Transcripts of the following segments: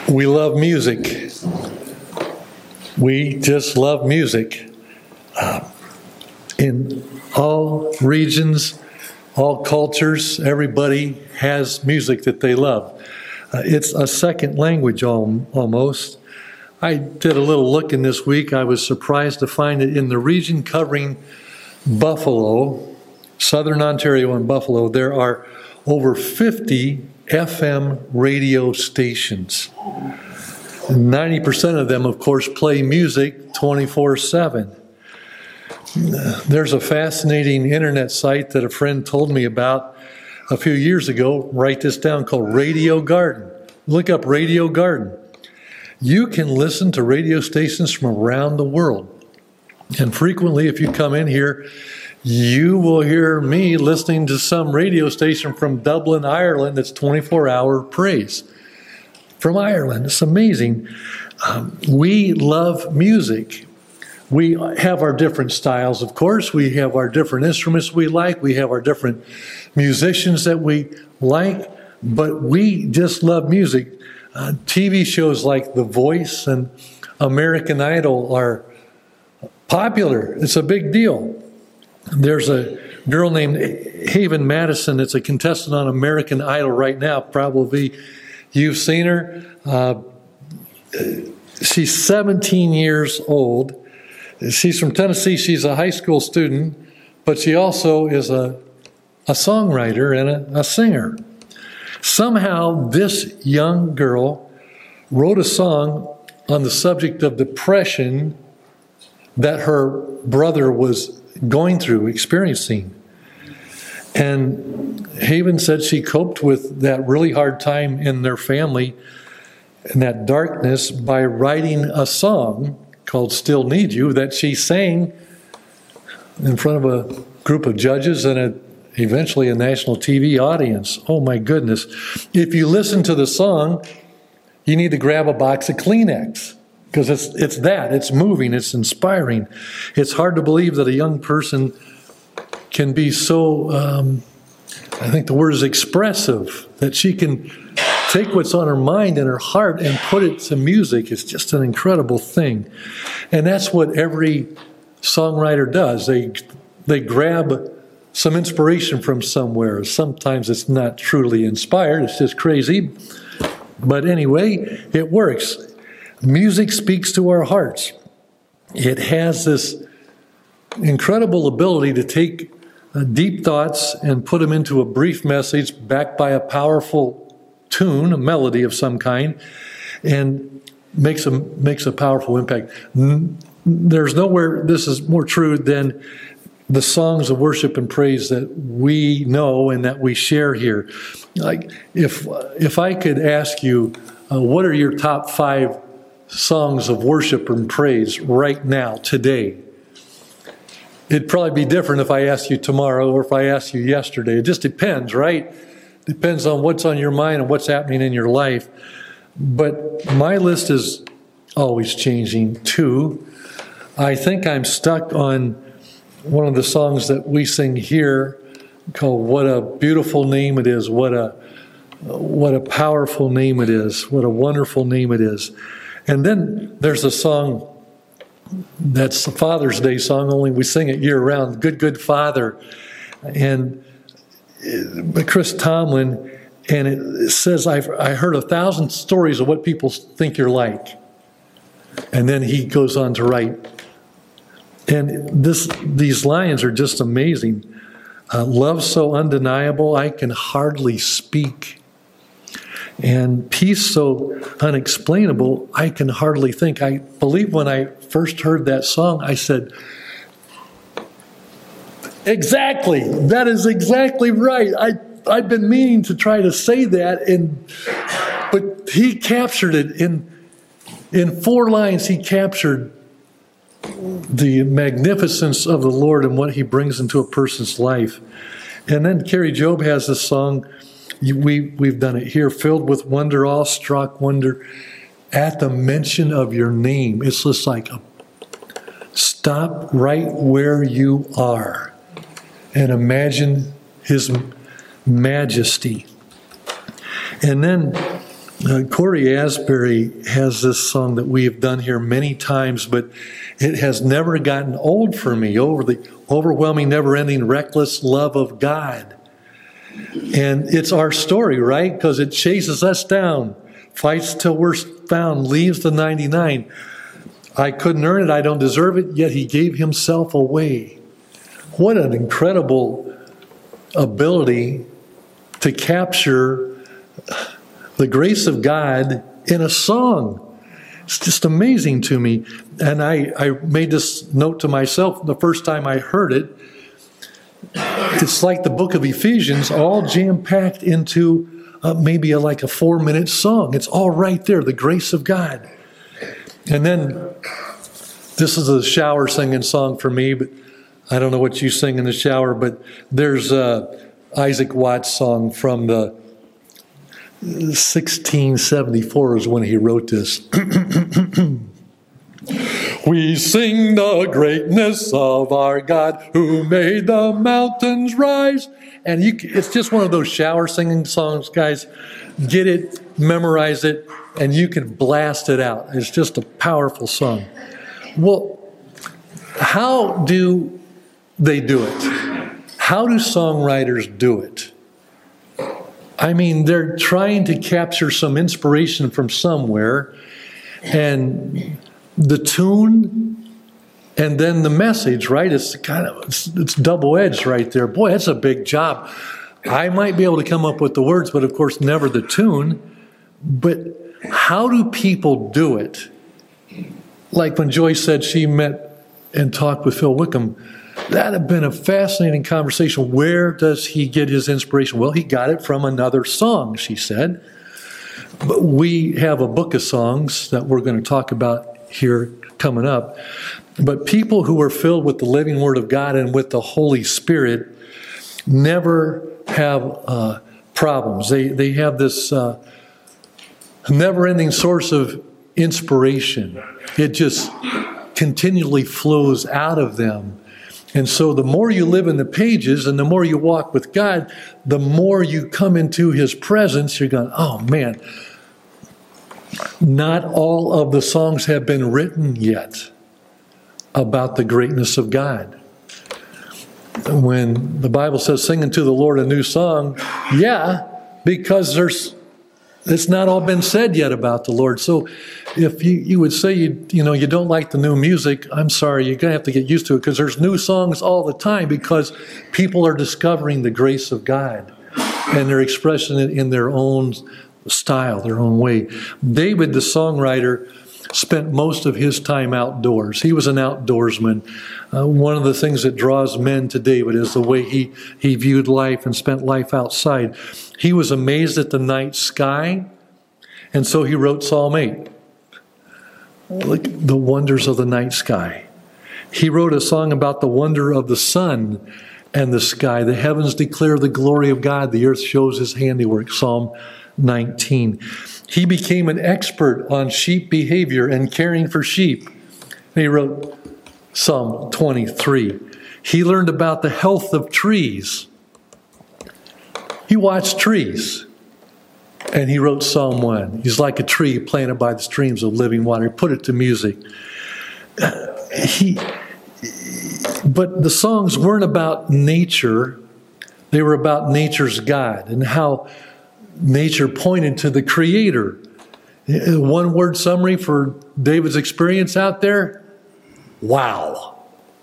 We love music. We just love music. In all regions, all cultures, everybody has music that they love. It's a second language almost. I did a little looking this week. I was surprised to find that in the region covering Buffalo, Southern Ontario and Buffalo, there are over 50 FM radio stations. 90% of them, of course, play music 24/7. There's a fascinating internet site that a friend told me about a few years ago. Write this down, called Radio Garden. Look up Radio Garden. You can listen to radio stations from around the world. And frequently, if you come in here, you will hear me listening to some radio station from Dublin, Ireland that's 24-hour praise from Ireland. It's amazing. We love music. We have our different styles, of course. We have our different instruments we like. We have our different musicians that we like. But we just love music. TV shows like The Voice and American Idol are popular. It's a big deal. There's a girl named Haven Madison that's a contestant on American Idol right now. Probably you've seen her. She's 17 years old. She's from Tennessee. She's a high school student, but she also is a songwriter and a singer. Somehow this young girl wrote a song on the subject of depression that her brother was going through, experiencing. And Haven said she coped with that really hard time in their family and that darkness by writing a song called Still Need You that she sang in front of a group of judges and eventually a national TV audience. Oh my goodness. If you listen to the song, you need to grab a box of Kleenex. Because it's moving, it's inspiring. It's hard to believe that a young person can be so, I think the word is expressive, that she can take what's on her mind and her heart and put it to music. It's just an incredible thing. And that's what every songwriter does. They grab some inspiration from somewhere. Sometimes it's not truly inspired, it's just crazy. But anyway, it works. Music speaks to our hearts. It has this incredible ability to take deep thoughts and put them into a brief message backed by a powerful tune, a melody of some kind, and makes a powerful impact. There's nowhere this is more true than the songs of worship and praise that we know and that we share here. Like if I could ask you, what are your top 5 songs of worship and praise right now, today? It'd probably be different if I asked you tomorrow or if I asked you yesterday. It just depends, right? Depends on what's on your mind and what's happening in your life. But my list is always changing too. I think I'm stuck on one of the songs that we sing here called What a Beautiful Name It Is. What a powerful name it is. What a wonderful name it is. And then there's a song that's a Father's Day song, only we sing it year-round, Good, Good Father. And by Chris Tomlin, and it says, I heard 1,000 stories of what people think you're like. And then he goes on to write. And these lines are just amazing. Love so undeniable, I can hardly speak. And peace so unexplainable, I can hardly think. I believe when I first heard that song, I said, exactly, that is exactly right. I've been meaning to try to say that, but he captured it in 4 lines. He captured the magnificence of the Lord and what he brings into a person's life. And then Carrie Job has this song, we've done it here, filled with wonder, awestruck wonder at the mention of your name. It's just like, stop right where you are and imagine his majesty. And then Corey Asbury has this song that we have done here many times, but it has never gotten old for me. Over the overwhelming, never-ending, reckless love of God. And it's our story, right? Because it chases us down, fights till we're found, leaves the 99. I couldn't earn it, I don't deserve it, yet he gave himself away. What an incredible ability to capture the grace of God in a song. It's just amazing to me. And I made this note to myself the first time I heard it. It's like the book of Ephesians, all jam-packed into maybe like a 4-minute song. It's all right there, the grace of God. And then, this is a shower singing song for me, but I don't know what you sing in the shower, but there's Isaac Watts' song from the 1674 is when he wrote this. We sing the greatness of our God who made the mountains rise. And it's just one of those shower singing songs, guys. Get it, memorize it, and you can blast it out. It's just a powerful song. Well, how do they do it? How do songwriters do it? I mean, they're trying to capture some inspiration from somewhere, and the tune, and then the message, right? It's double-edged right there. Boy, that's a big job. I might be able to come up with the words, but of course, never the tune. But how do people do it? Like when Joyce said she met and talked with Phil Wickham, that had been a fascinating conversation. Where does he get his inspiration? Well, he got it from another song, she said. But we have a book of songs that we're going to talk about here coming up. But people who are filled with the living Word of God and with the Holy Spirit never have problems. They have this never-ending source of inspiration. It just continually flows out of them. And so the more you live in the pages and the more you walk with God, the more you come into His presence, you're going, oh man, not all of the songs have been written yet about the greatness of God. When the Bible says sing unto the Lord a new song, yeah, because it's not all been said yet about the Lord. So if you would say you don't like the new music, I'm sorry, you're going to have to get used to it, because there's new songs all the time, because people are discovering the grace of God and they're expressing it in their own style, their own way. David, the songwriter, spent most of his time outdoors. He was an outdoorsman. One of the things that draws men to David is the way he viewed life and spent life outside. He was amazed at the night sky, and so he wrote Psalm 8. Look, the wonders of the night sky. He wrote a song about the wonder of the sun and the sky. The heavens declare the glory of God. The earth shows His handiwork. Psalm 19. He became an expert on sheep behavior and caring for sheep. And he wrote Psalm 23. He learned about the health of trees. He watched trees. And he wrote Psalm 1. He's like a tree planted by the streams of living water. He put it to music. But the songs weren't about nature. They were about nature's God and how nature pointed to the Creator. One word summary for David's experience out there: wow.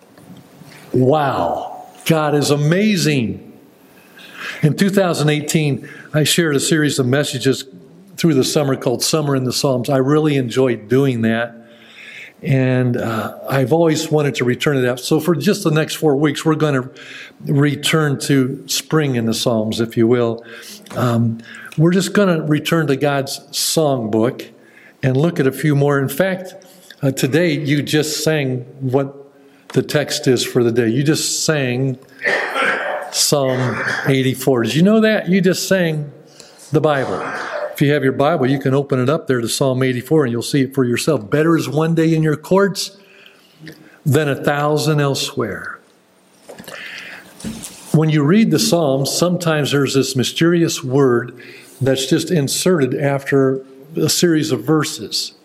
Wow. God is amazing. In 2018, I shared a series of messages through the summer called Summer in the Psalms. I really enjoyed doing that. And I've always wanted to return to that. So for just the next 4 weeks, we're going to return to spring in the Psalms, if you will. We're just going to return to God's songbook and look at a few more. In fact, today you just sang what the text is for the day. You just sang Psalm 84. Did you know that? You just sang the Bible. If you have your Bible, you can open it up there to Psalm 84 and you'll see it for yourself. Better is one day in your courts than 1,000 elsewhere. When you read the Psalms, sometimes there's this mysterious word that's just inserted after a series of verses.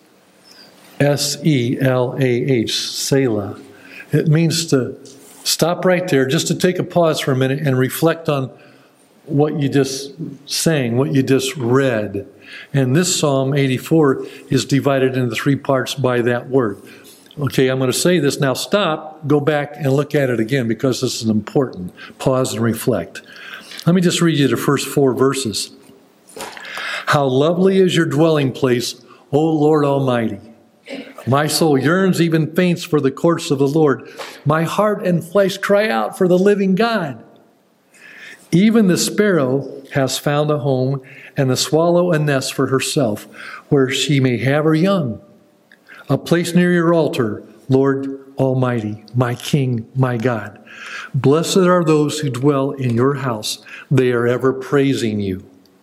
S-E-L-A-H, Selah. It means to stop right there, just to take a pause for a minute and reflect on what you just sang, what you just read. And this Psalm 84 is divided into 3 parts by that word. Okay, I'm going to say this. Now stop, go back and look at it again because this is important. Pause and reflect. Let me just read you the first 4 verses. How lovely is your dwelling place, O Lord Almighty. My soul yearns, even faints for the courts of the Lord. My heart and flesh cry out for the living God. Even the sparrow has found a home, and the swallow a nest for herself, where she may have her young. A place near your altar, Lord Almighty, my King, my God. Blessed are those who dwell in your house. They are ever praising you.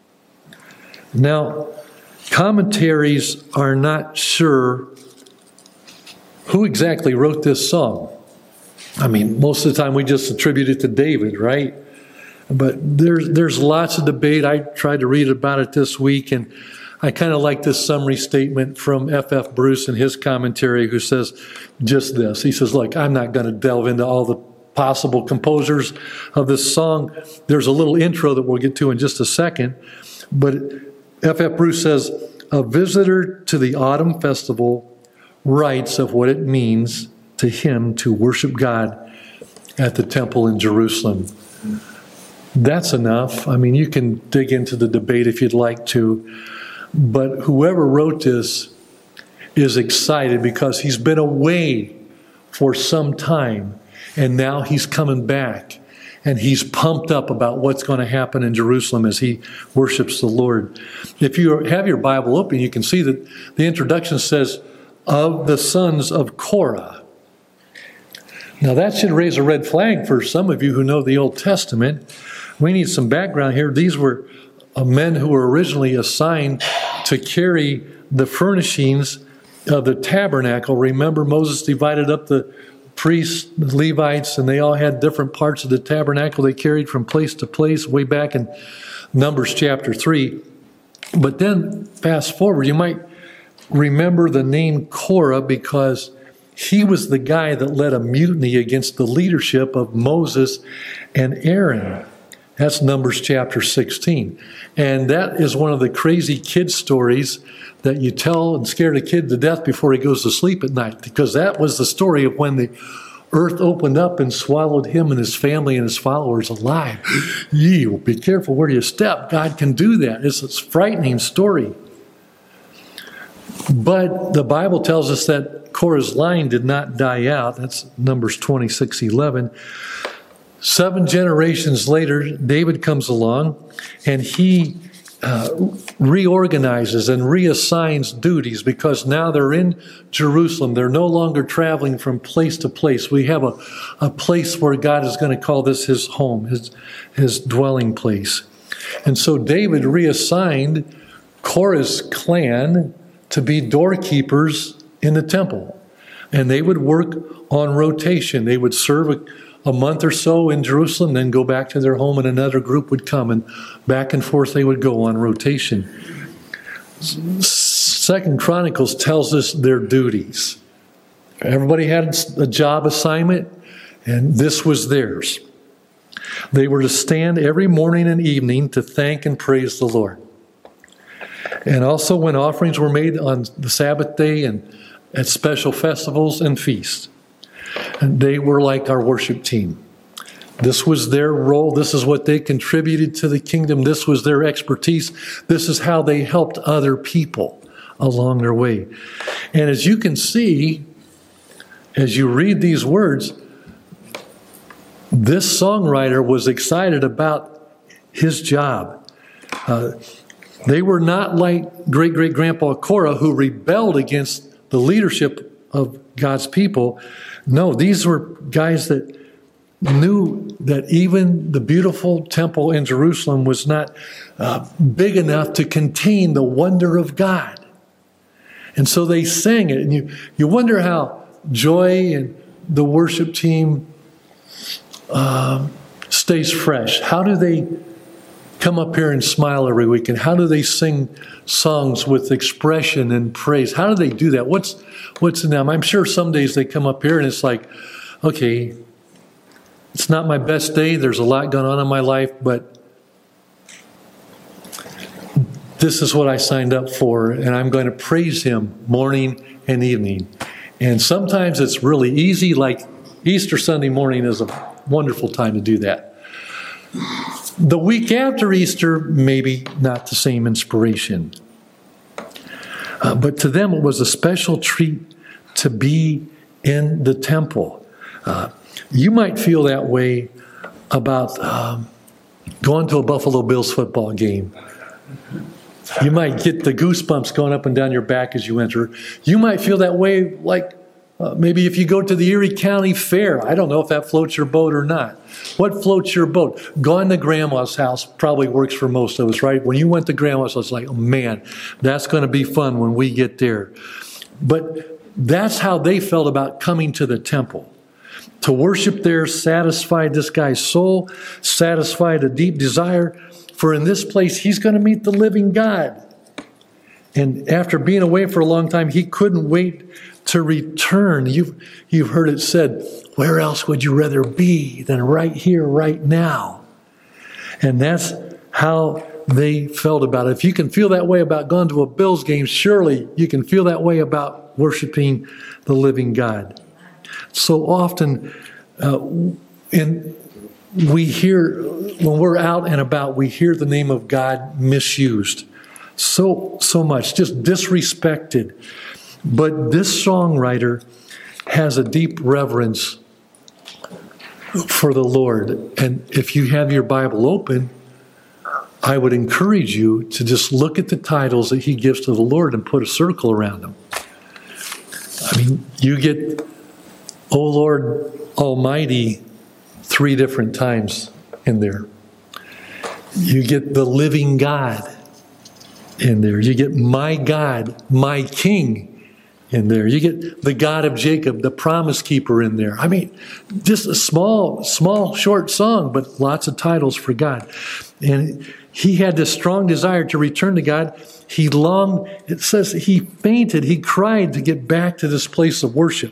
Now, commentaries are not sure who exactly wrote this song. I mean, most of the time we just attribute it to David, right? But there's lots of debate. I tried to read about it this week, and I kind of like this summary statement from F.F. Bruce in his commentary, who says just this. He says, look, I'm not going to delve into all the possible composers of this song. There's a little intro that we'll get to in just a second. But F.F. Bruce says, a visitor to the autumn festival writes of what it means to him to worship God at the temple in Jerusalem. That's enough. I mean, you can dig into the debate if you'd like to, but whoever wrote this is excited because he's been away for some time, and now he's coming back, and he's pumped up about what's going to happen in Jerusalem as he worships the Lord. If you have your Bible open, you can see that the introduction says, of the sons of Korah. Now that should raise a red flag for some of you who know the Old Testament. We need some background here. These were men who were originally assigned to carry the furnishings of the tabernacle. Remember, Moses divided up the priests, the Levites, and they all had different parts of the tabernacle they carried from place to place way back in Numbers chapter 3. But then, fast forward, you might remember the name Korah because he was the guy that led a mutiny against the leadership of Moses and Aaron. That's Numbers chapter 16. And that is one of the crazy kid stories that you tell and scare the kid to death before he goes to sleep at night, because that was the story of when the earth opened up and swallowed him and his family and his followers alive. Be careful where you step. God can do that. It's a frightening story. But the Bible tells us that Korah's line did not die out. That's Numbers 26:11. 7 generations later, David comes along, and he reorganizes and reassigns duties because now they're in Jerusalem. They're no longer traveling from place to place. We have a place where God is going to call this his home, his dwelling place. And so David reassigned Korah's clan to be doorkeepers in the temple. And they would work on rotation. They would serve a month or so in Jerusalem, then go back to their home, and another group would come, and back and forth they would go on rotation. 2 Chronicles tells us their duties. Everybody had a job assignment, and this was theirs. They were to stand every morning and evening to thank and praise the Lord. And also when offerings were made on the Sabbath day and at special festivals and feasts. And they were like our worship team. This was their role. This is what they contributed to the kingdom. This was their expertise. This is how they helped other people along their way. And as you can see, as you read these words, this songwriter was excited about his job. They were not like great-great-grandpa Korah, who rebelled against the leadership of God's people. No, these were guys that knew that even the beautiful temple in Jerusalem was not big enough to contain the wonder of God. And so they sang it. And you wonder how Joy and the worship team stays fresh. How do they come up here and smile every week? And how do they sing songs with expression and praise? How do they do that? What's in them? I'm sure some days they come up here and it's like, okay, it's not my best day. There's a lot going on in my life, but this is what I signed up for, and I'm going to praise Him morning and evening. And sometimes it's really easy, like Easter Sunday morning is a wonderful time to do that. The week after Easter, maybe not the same inspiration. But to them, it was a special treat to be in the temple. You might feel that way about going to a Buffalo Bills football game. You might get the goosebumps going up and down your back as you enter. You might feel that way like maybe if you go to the Erie County Fair. I don't know if that floats your boat or not. What floats your boat? Going to Grandma's house probably works for most of us, right? When you went to Grandma's house, it's like, oh man, that's going to be fun when we get there. But that's how they felt about coming to the temple. To worship there satisfied this guy's soul, satisfied a deep desire, for in this place he's going to meet the living God. And after being away for a long time, he couldn't wait to return. You've heard it said, where else would you rather be than right here, right now? And that's how they felt about it. If you can feel that way about going to a Bills game, surely you can feel that way about worshiping the living God. So often, we hear, when we're out and about, we hear the name of God misused so much, just disrespected. But this songwriter has a deep reverence for the Lord. And if you have your Bible open, I would encourage you to just look at the titles that he gives to the Lord and put a circle around them. I mean, you get, O Lord Almighty, 3 different times in there. You get the living God in there. You get my God, my King in there. You get the God of Jacob, the promise keeper in there. I mean, just a small, short song, but lots of titles for God. And he had this strong desire to return to God. He longed, it says he fainted, he cried to get back to this place of worship.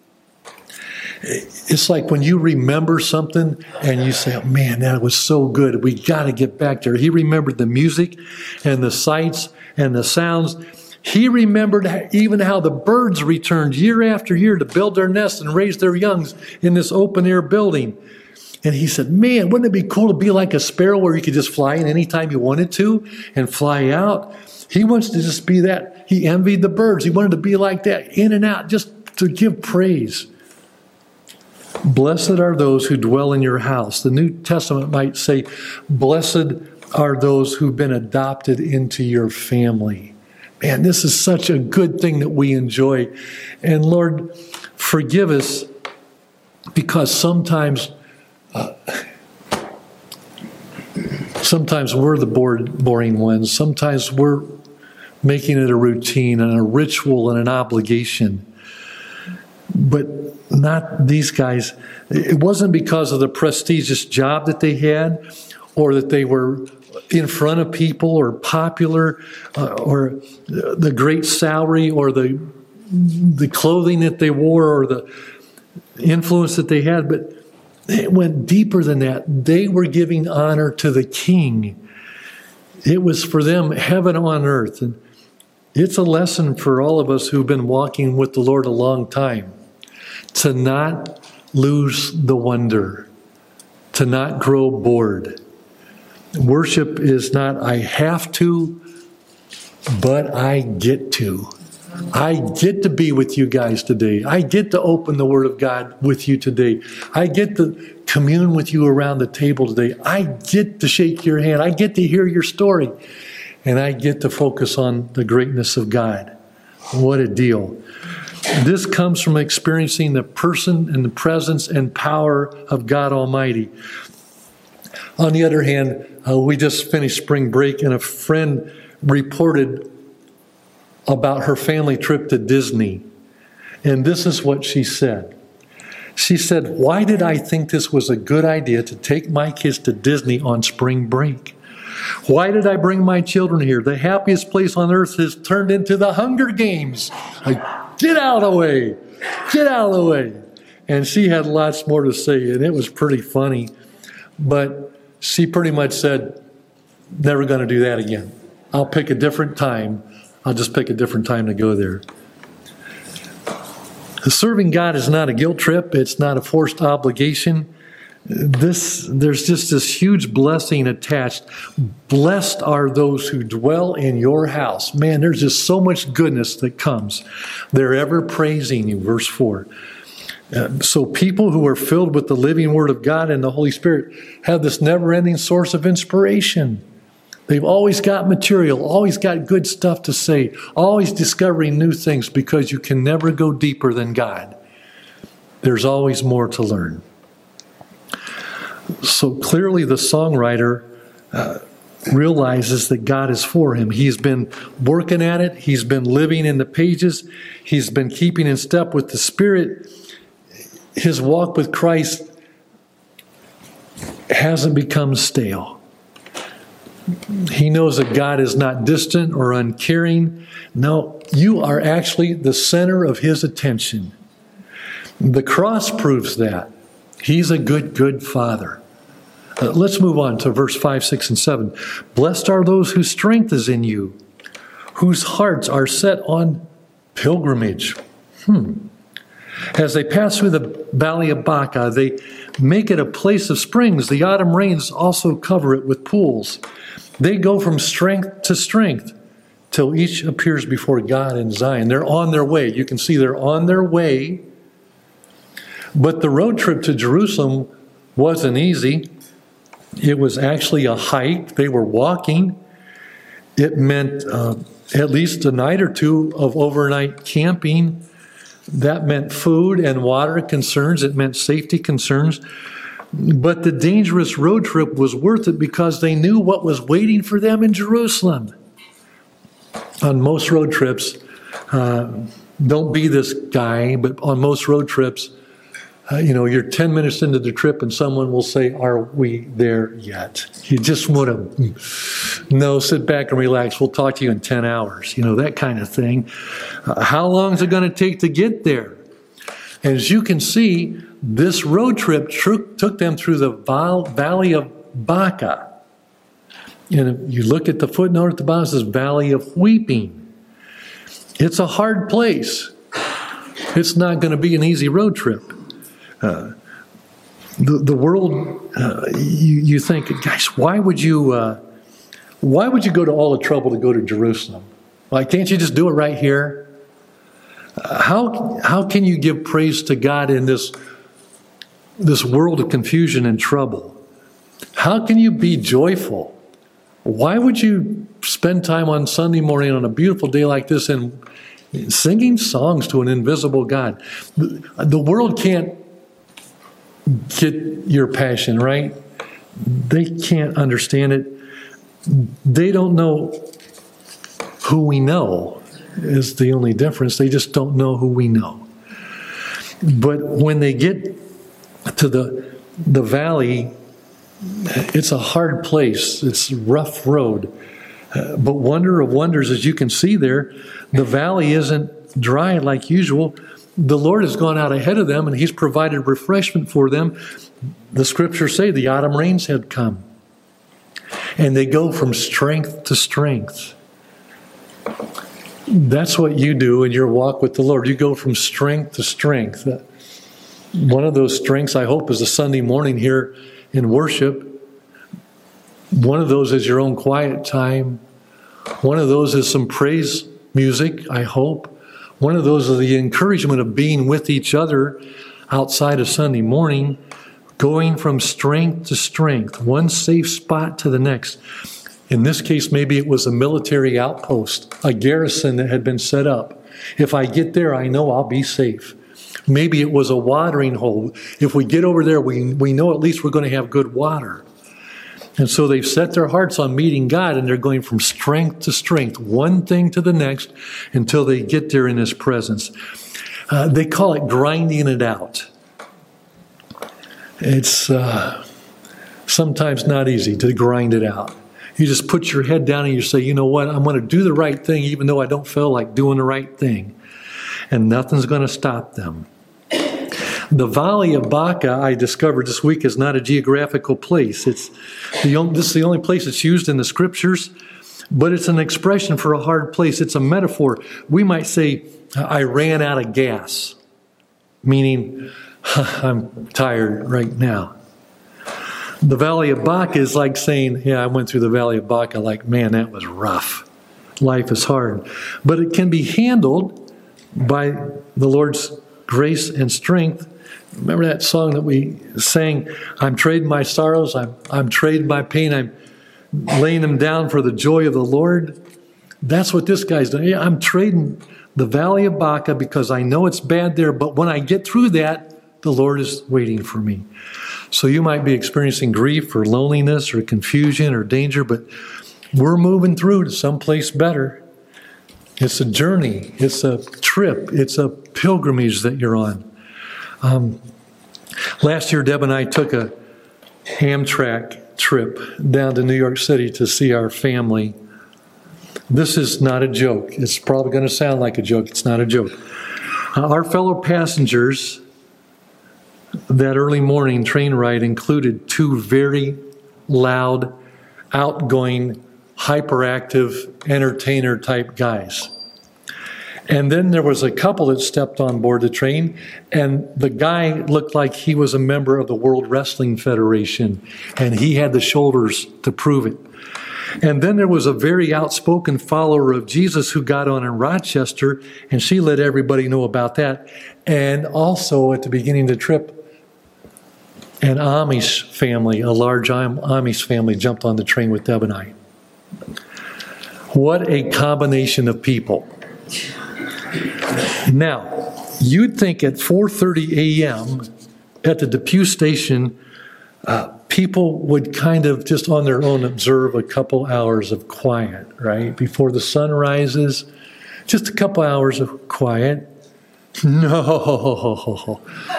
It's like when you remember something and you say, oh man, that was so good. We got to get back there. He remembered the music and the sights and the sounds. He remembered even how the birds returned year after year to build their nests and raise their youngs in this open air building. And he said, man, wouldn't it be cool to be like a sparrow where you could just fly in anytime you wanted to and fly out? He wants to just be that. He envied the birds. He wanted to be like that, in and out, just to give praise. Blessed are those who dwell in your house. The New Testament might say, blessed are those who've been adopted into your family. Man, this is such a good thing that we enjoy. And Lord, forgive us because sometimes we're the boring ones. Sometimes we're making it a routine and a ritual and an obligation. But not these guys. It wasn't because of the prestigious job that they had or that they were in front of people or popular or the great salary or the clothing that they wore or the influence that they had, but it went deeper than that. They were giving honor to the King. It was for them heaven on earth. And it's a lesson for all of us who've been walking with the Lord a long time. To not lose the wonder, to not grow bored. Worship is not I have to, but I get to. I get to be with you guys today. I get to open the Word of God with you today. I get to commune with you around the table today. I get to shake your hand. I get to hear your story. And I get to focus on the greatness of God. What a deal. This comes from experiencing the person and the presence and power of God Almighty. On the other hand, we just finished spring break and a friend reported about her family trip to Disney. And this is what she said. She said, why did I think this was a good idea to take my kids to Disney on spring break? Why did I bring my children here? The happiest place on earth has turned into the Hunger Games. Like, get out of the way. Get out of the way. And she had lots more to say, and it was pretty funny. But she pretty much said, never going to do that again. I'll pick a different time. I'll just pick a different time to go there. Serving God is not a guilt trip. It's not a forced obligation. There's just this huge blessing attached. Blessed are those who dwell in your house. Man, there's just so much goodness that comes. They're ever praising you, verse 4. So people who are filled with the living Word of God and the Holy Spirit have this never-ending source of inspiration. They've always got material, always got good stuff to say, always discovering new things because you can never go deeper than God. There's always more to learn. So clearly the songwriter realizes that God is for him. He's been working at it. He's been living in the pages. He's been keeping in step with the Spirit. His walk with Christ hasn't become stale. He knows that God is not distant or uncaring. No, you are actually the center of His attention. The cross proves that. He's a good, good Father. Let's move on to verse 5, 6, and 7. Blessed are those whose strength is in you, whose hearts are set on pilgrimage. As they pass through the valley of Baca, they make it a place of springs. The autumn rains also cover it with pools. They go from strength to strength till each appears before God in Zion. They're on their way. You can see they're on their way. But the road trip to Jerusalem wasn't easy. It was actually a hike. They were walking. It meant at least a night or two of overnight camping. That meant food and water concerns. It meant safety concerns. But the dangerous road trip was worth it because they knew what was waiting for them in Jerusalem. On most road trips, don't be this guy, but on most road trips, you're 10 minutes into the trip and someone will say, "Are we there yet?" You just want to, no, sit back and relax. We'll talk to you in 10 hours. That kind of thing. How long is it going to take to get there? And as you can see, this road trip took them through the valley of Baca. And if you look at the footnote at the bottom, it says Valley of Weeping. It's a hard place. It's not going to be an easy road trip. The world, you think, guys, why would you go to all the trouble to go to Jerusalem? Like, can't you just do it right here? How can you give praise to God in this world of confusion and trouble? How can you be joyful? Why would you spend time on Sunday morning on a beautiful day like this and singing songs to an invisible God? The world can't get your passion, right? They can't understand it. They don't know who we know is the only difference. They just don't know who we know. But when they get to the valley, it's a hard place. It's a rough road. But wonder of wonders, as you can see there, the valley isn't dry like usual. The Lord has gone out ahead of them and He's provided refreshment for them. The scriptures say the autumn rains had come. And they go from strength to strength. That's what you do in your walk with the Lord. You go from strength to strength. One of those strengths, I hope, is a Sunday morning here in worship. One of those is your own quiet time. One of those is some praise music, I hope. One of those is the encouragement of being with each other outside of Sunday morning, going from strength to strength, one safe spot to the next. In this case, maybe it was a military outpost, a garrison that had been set up. If I get there, I know I'll be safe. Maybe it was a watering hole. If we get over there, we know at least we're going to have good water. And so they've set their hearts on meeting God, and they're going from strength to strength, one thing to the next, until they get there in His presence. They call it grinding it out. It's sometimes not easy to grind it out. You just put your head down and you say, you know what, I'm going to do the right thing even though I don't feel like doing the right thing. And nothing's going to stop them. The Valley of Baca, I discovered this week, is not a geographical place. This is the only place it's used in the scriptures, but it's an expression for a hard place. It's a metaphor. We might say, I ran out of gas, meaning I'm tired right now. The Valley of Baca is like saying, yeah, I went through the Valley of Baca, like, man, that was rough. Life is hard. But it can be handled by the Lord's grace and strength. Remember that song that we sang, I'm trading my sorrows, I'm trading my pain, I'm laying them down for the joy of the Lord. That's what this guy's doing. Yeah, I'm trading the Valley of Baca because I know it's bad there, but when I get through that, the Lord is waiting for me. So you might be experiencing grief or loneliness or confusion or danger, but we're moving through to someplace better. It's a journey. It's a trip. It's a pilgrimage that you're on. Last year, Deb and I took a Amtrak trip down to New York City to see our family. This is not a joke. It's probably going to sound like a joke. It's not a joke. Our fellow passengers, that early morning train ride included two very loud, outgoing, hyperactive, entertainer-type guys. And then there was a couple that stepped on board the train, and the guy looked like he was a member of the World Wrestling Federation, and he had the shoulders to prove it. And then there was a very outspoken follower of Jesus who got on in Rochester, and she let everybody know about that. And also at the beginning of the trip, an Amish family, a large Amish family, jumped on the train with Deb and I. What a combination of people. Now, you'd think at 4:30 a.m. at the Depew station, people would kind of just on their own observe a couple hours of quiet, right? Before the sun rises, just a couple hours of quiet. No.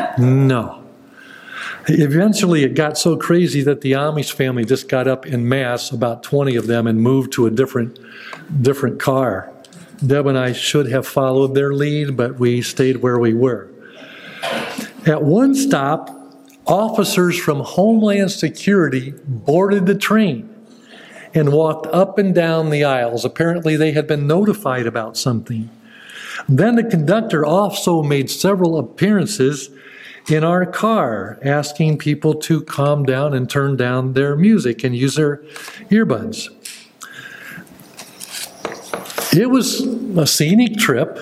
Eventually, it got so crazy that the Amish family just got up en masse, about 20 of them, and moved to a different car. Deb and I should have followed their lead, but we stayed where we were. At one stop, officers from Homeland Security boarded the train and walked up and down the aisles. Apparently, they had been notified about something. Then the conductor also made several appearances in our car, asking people to calm down and turn down their music and use their earbuds. It was a scenic trip,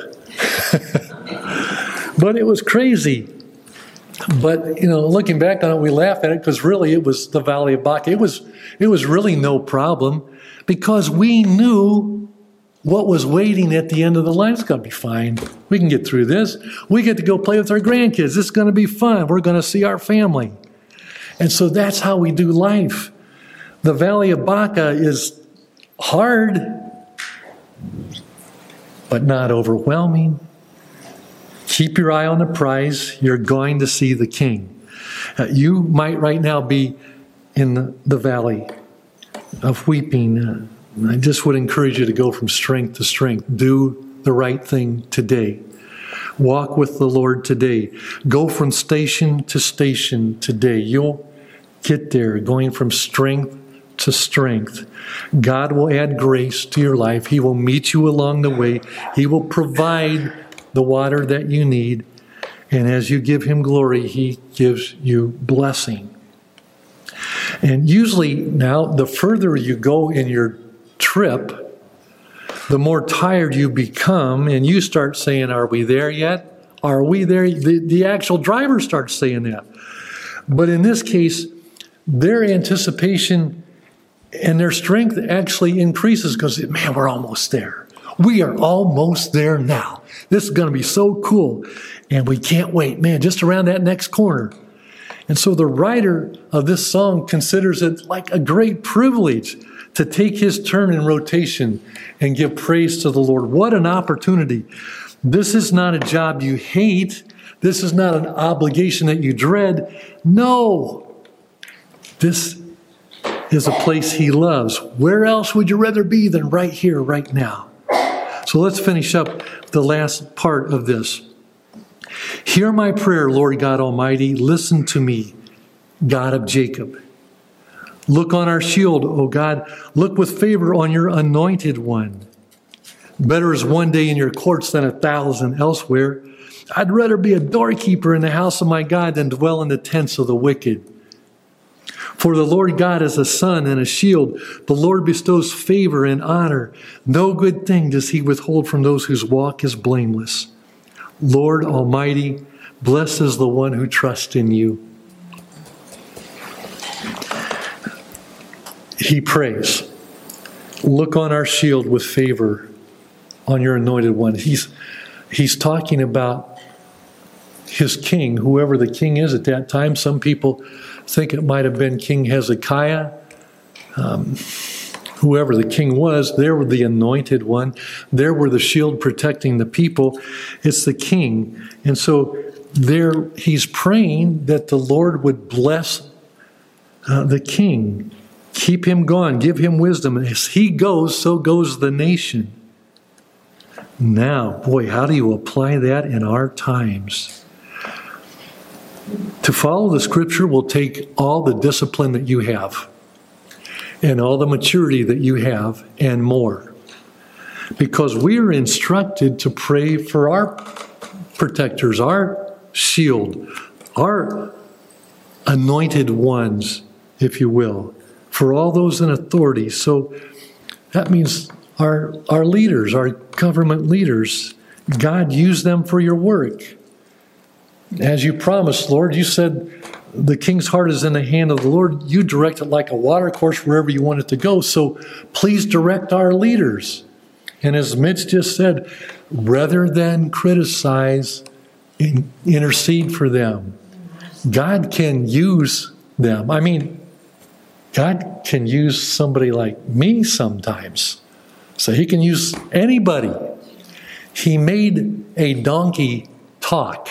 but it was crazy. But, looking back on it, we laugh at it because really it was the Valley of Baca. It was really no problem because we knew what was waiting at the end of the line. It's going to be fine. We can get through this. We get to go play with our grandkids. This is going to be fun. We're going to see our family. And so that's how we do life. The Valley of Baca is hard, but not overwhelming. Keep your eye on the prize. You're going to see the King. You might right now be in the valley of weeping. I just would encourage you to go from strength to strength. Do the right thing today. Walk with the Lord today. Go from station to station today. You'll get there, going from strength to strength. God will add grace to your life. He will meet you along the way. He will provide the water that you need. And as you give Him glory, He gives you blessing. And usually now, the further you go in your trip, the more tired you become, and you start saying, are we there yet? Are we there? The actual driver starts saying that. But in this case, their anticipation and their strength actually increases because, man, we're almost there. We are almost there now. This is going to be so cool. And we can't wait. Man, just around that next corner. And so the writer of this song considers it like a great privilege to take his turn in rotation and give praise to the Lord. What an opportunity. This is not a job you hate. This is not an obligation that you dread. No. This is a place he loves. Where else would you rather be than right here, right now? So let's finish up the last part of this. Hear my prayer, Lord God Almighty. Listen to me, God of Jacob. Look on our shield, O God. Look with favor on your anointed one. Better is one day in your courts than 1,000 elsewhere. I'd rather be a doorkeeper in the house of my God than dwell in the tents of the wicked. For the Lord God is a sun and a shield. The Lord bestows favor and honor. No good thing does he withhold from those whose walk is blameless. Lord Almighty, blessed is the one who trusts in you. He prays, look on our shield with favor on your anointed one. He's talking about his king, whoever the king is at that time. Some people think it might have been King Hezekiah. Whoever the king was, there were the anointed one. There were the shield protecting the people. It's the king. And so there he's praying that the Lord would bless the king. Keep him gone. Give him wisdom. As he goes, so goes the nation. Now, boy, how do you apply that in our times? To follow the scripture will take all the discipline that you have and all the maturity that you have and more. Because we are instructed to pray for our protectors, our shield, our anointed ones, if you will, for all those in authority. So that means our leaders, our government leaders, God used them for your work. As you promised, Lord, you said the king's heart is in the hand of the Lord. You direct it like a water course wherever you want it to go. So please direct our leaders. And as Mitch just said, rather than criticize, intercede for them. God can use them. I mean, God can use somebody like me sometimes. So he can use anybody. He made a donkey talk.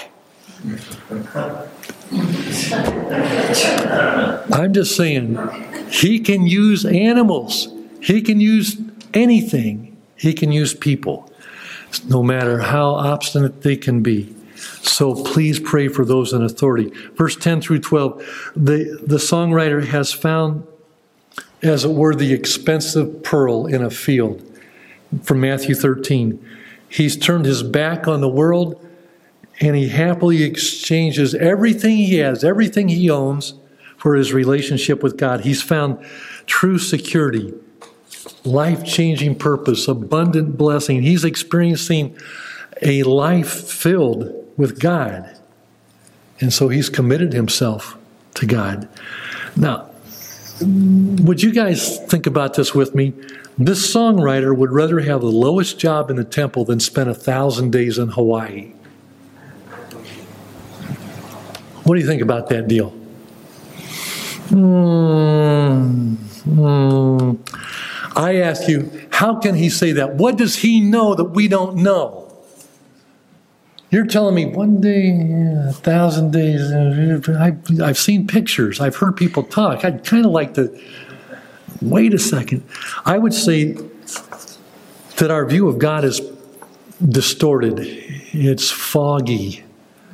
I'm just saying, he can use animals. He can use anything. He can use people, no matter how obstinate they can be. So please pray for those in authority. Verse 10 through 12, the songwriter has found, as it were, the expensive pearl in a field. From Matthew 13. He's turned his back on the world, and he happily exchanges everything he has, everything he owns, for his relationship with God. He's found true security, life-changing purpose, abundant blessing. He's experiencing a life filled with God. And so he's committed himself to God. Now, would you guys think about this with me? This songwriter would rather have the lowest job in the temple than spend 1,000 days in Hawaii. What do you think about that deal? I ask you, how can he say that? What does he know that we don't know? You're telling me one day, 1,000 days. I've seen pictures. I've heard people talk. I'd kind of like to, wait a second. I would say that our view of God is distorted. It's foggy.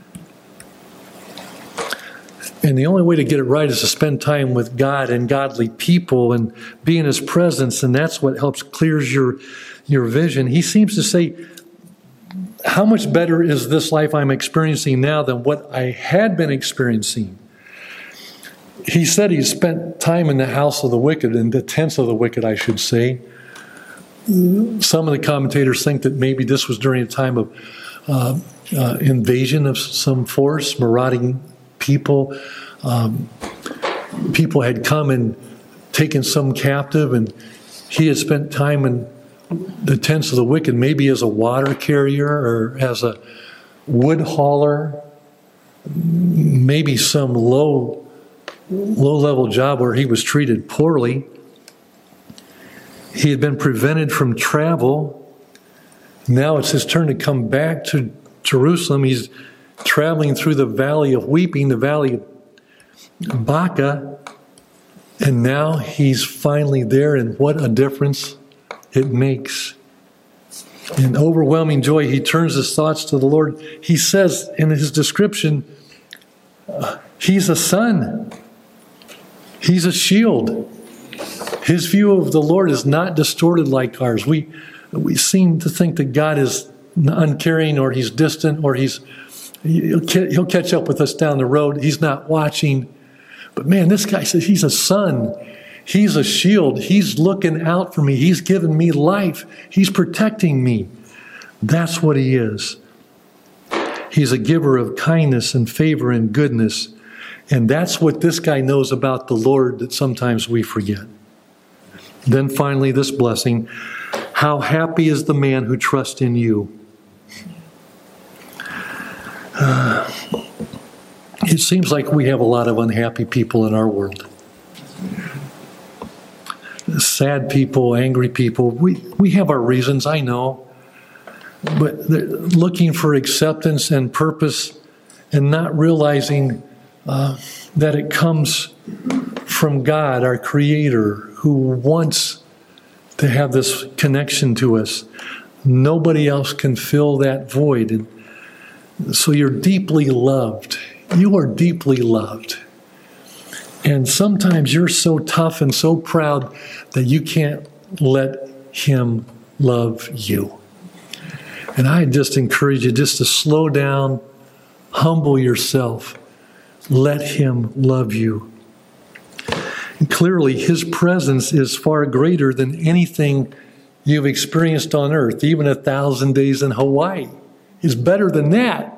And the only way to get it right is to spend time with God and godly people and be in His presence, and that's what helps clears your vision. He seems to say, how much better is this life I'm experiencing now than what I had been experiencing? He said he spent time in the house of the wicked, in the tents of the wicked, I should say. Some of the commentators think that maybe this was during a time of invasion of some force, marauding people. People had come and taken some captive, and he had spent time in the tents of the wicked, maybe as a water carrier or as a wood hauler, maybe some low-level job where he was treated poorly. He had been prevented from travel. Now it's his turn to come back to Jerusalem. He's traveling through the valley of weeping, the valley of Baca. And now he's finally there, and what a difference it makes. In overwhelming joy, he turns his thoughts to the Lord. He says in his description, he's a son. He's a shield. His view of the Lord is not distorted like ours. We seem to think that God is uncaring, or he's distant, or he'll catch up with us down the road. He's not watching. But man, this guy says he's a son. He's a shield. He's looking out for me. He's giving me life. He's protecting me. That's what he is. He's a giver of kindness and favor and goodness. And that's what this guy knows about the Lord that sometimes we forget. Then finally, this blessing. How happy is the man who trusts in you. It seems like we have a lot of unhappy people in our world. Sad people, angry people. We have our reasons, I know. But looking for acceptance and purpose and not realizing that it comes from God, our Creator, who wants to have this connection to us. Nobody else can fill that void. And so you're deeply loved. You are deeply loved. And sometimes you're so tough and so proud that you can't let him love you. And I just encourage you just to slow down, humble yourself, let him love you. And clearly, his presence is far greater than anything you've experienced on earth. Even 1,000 days in Hawaii is better than that.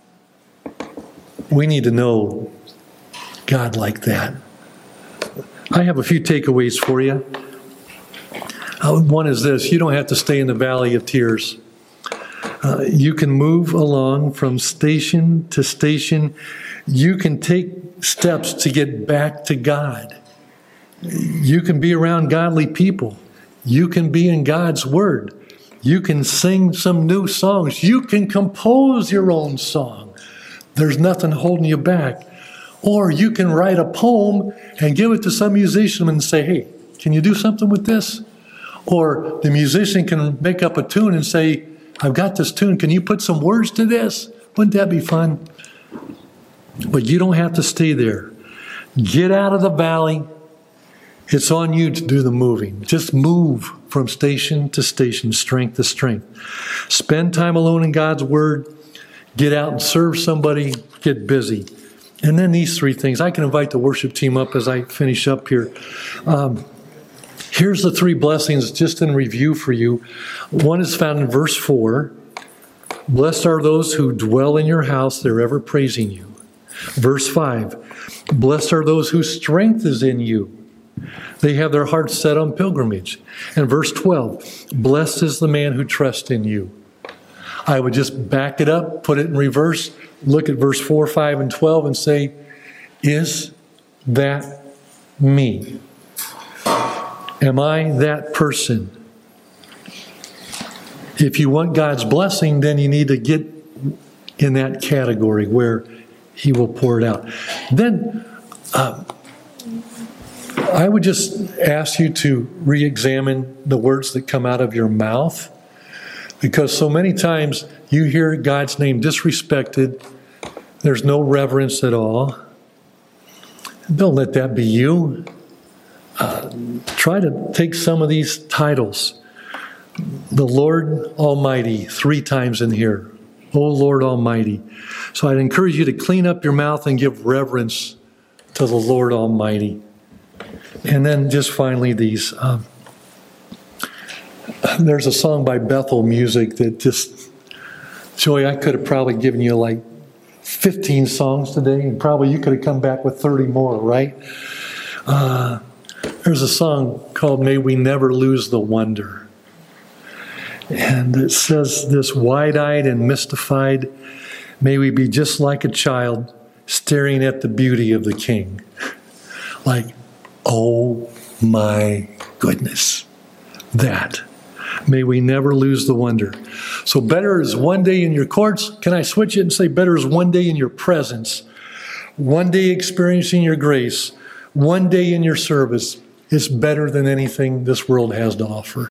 We need to know God like that. I have a few takeaways for you. One is this: you don't have to stay in the valley of tears. You can move along from station to station. You can take steps to get back to God. You can be around godly people. You can be in God's Word. You can sing some new songs. You can compose your own song. There's nothing holding you back. Or you can write a poem and give it to some musician and say, hey, can you do something with this? Or the musician can make up a tune and say, I've got this tune. Can you put some words to this? Wouldn't that be fun? But you don't have to stay there. Get out of the valley. It's on you to do the moving. Just move from station to station, strength to strength. Spend time alone in God's Word. Get out and serve somebody. Get busy. And then these three things. I can invite the worship team up as I finish up here. Here's the three blessings just in review for you. One is found in verse 4. Blessed are those who dwell in your house. They're ever praising you. Verse 5. Blessed are those whose strength is in you. They have their hearts set on pilgrimage. And verse 12. Blessed is the man who trusts in you. I would just back it up, put it in reverse, look at verse 4, 5, and 12 and say, is that me? Am I that person? If you want God's blessing, then you need to get in that category where he will pour it out. Then I would just ask you to re-examine the words that come out of your mouth, because so many times you hear God's name disrespected. There's no reverence at all. Don't let that be you. Try to take some of these titles. The Lord Almighty, 3 times in here. O Lord Almighty. So I'd encourage you to clean up your mouth and give reverence to the Lord Almighty. And then just finally these. There's a song by Bethel Music that just, Joy, I could have probably given you like 15 songs today, and probably you could have come back with 30 more, right? There's a song called May We Never Lose the Wonder. And it says this: wide-eyed and mystified, may we be just like a child staring at the beauty of the King. Like, oh my goodness, that. May we never lose the wonder. So better is one day in your courts. Can I switch it and say better is one day in your presence? One day experiencing your grace. One day in your service is better than anything this world has to offer.